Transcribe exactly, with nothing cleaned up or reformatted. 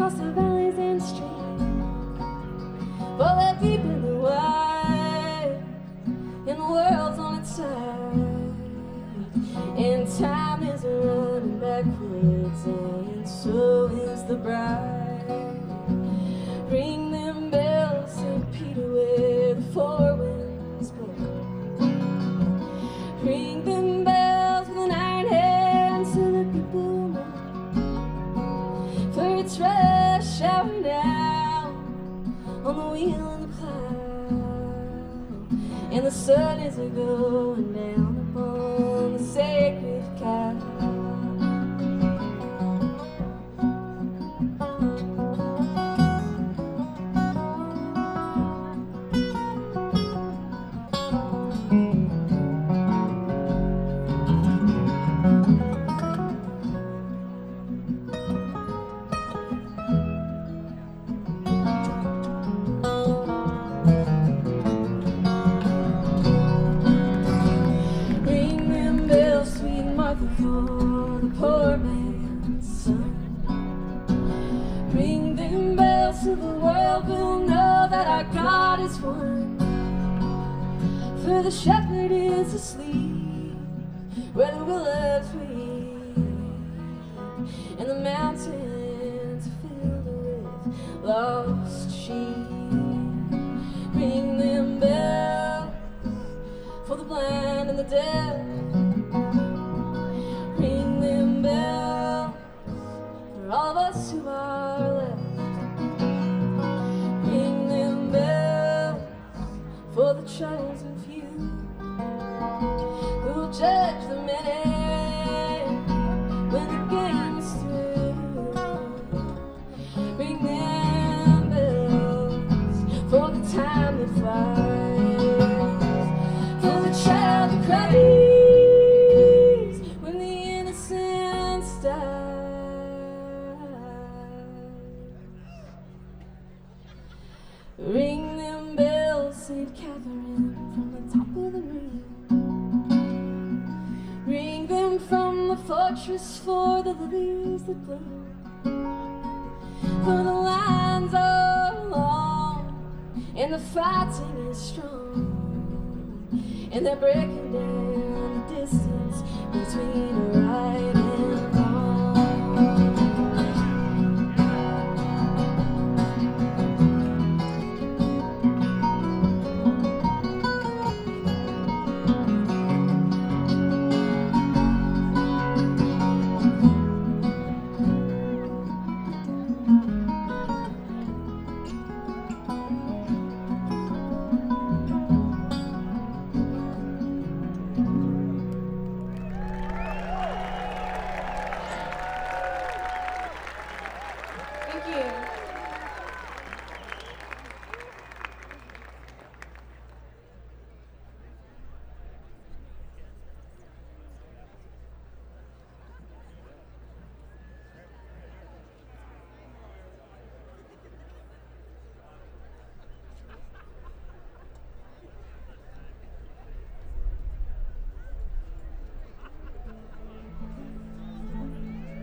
across the valleys and streams, for they're deep in the wide, and the world's on its side, and time is running backwards, and so is the bride. Ring them bells, Saint Peter, where the four winds blow. Ring them bells with an iron hand, so that people know, for it's rush hour now on the wheel and the plow, and the sun is a going down upon the sacred cow. For the poor man's son, ring them bells so the world will know that our God is one. For the shepherd is asleep where the willows weep, and the mountains are filled with lost sheep. Ring them bells for the blind and the deaf. Ring them bells for all of us who are left. Ring them bells for the chosen few who will judge the many when the game is through. Ring them bells for the time that flies, for the child that cries. Ring them bells, Saint Catherine, from the top of the ring. Ring them from the fortress for the lilies that bloom. For the lines are long and the fighting is strong, and they're breaking down the distance between us.